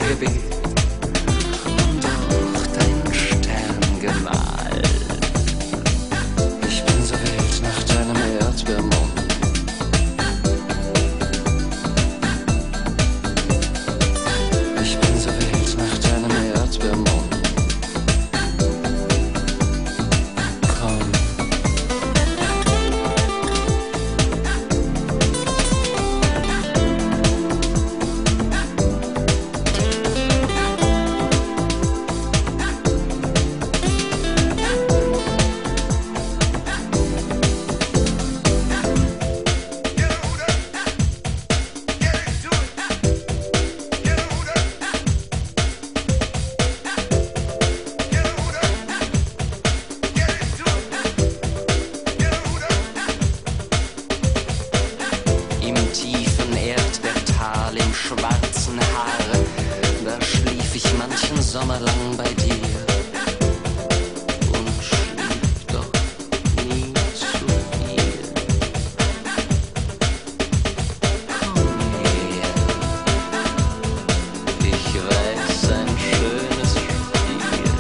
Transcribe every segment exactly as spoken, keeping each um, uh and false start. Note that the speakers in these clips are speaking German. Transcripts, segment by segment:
Gebet und auch dein Stern gemalt. Ich bin so wild nach deinem Erdbeermond. Ich bin so wild nach deinem Erdbeermond. Komm. Im tiefen Erdbeertal, im schwarzen Haar, da schlief ich manchen Sommer lang bei dir und schlief doch nie zu viel. Komm her, ich weiß ein schönes Spiel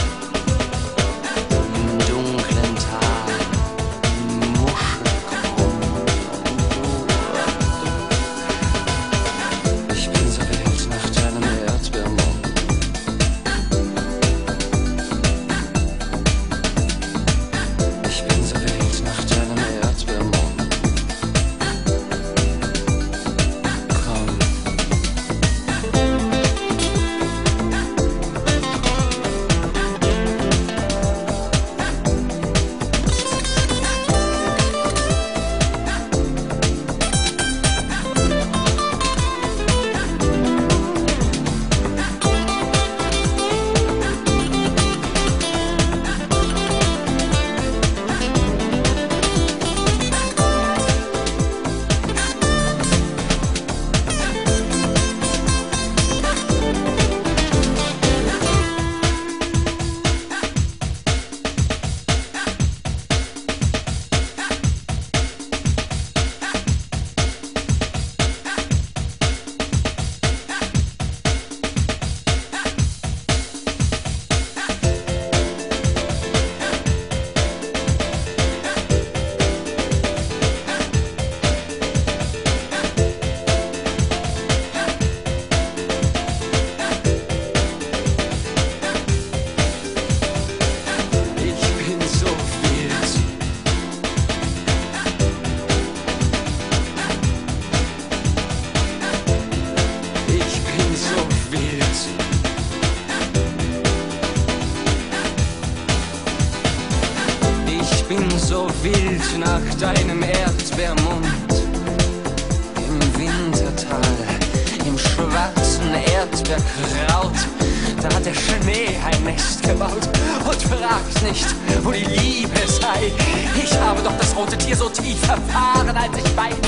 im dunklen Tal, Muschelkrumm und du. Ich bin so wild nach deinem Erdbeermond. Ich bin so wild nach deinem Erdbeermond. Komm. Ich bin so wild nach deinem Erdbeermund. Im Wintertal, im schwarzen Erdbeerkraut, da hat der Schnee ein Nest gebaut. Und fragt nicht, wo die Liebe sei. Ich habe doch das rote Tier so tief erfahren, als ich bei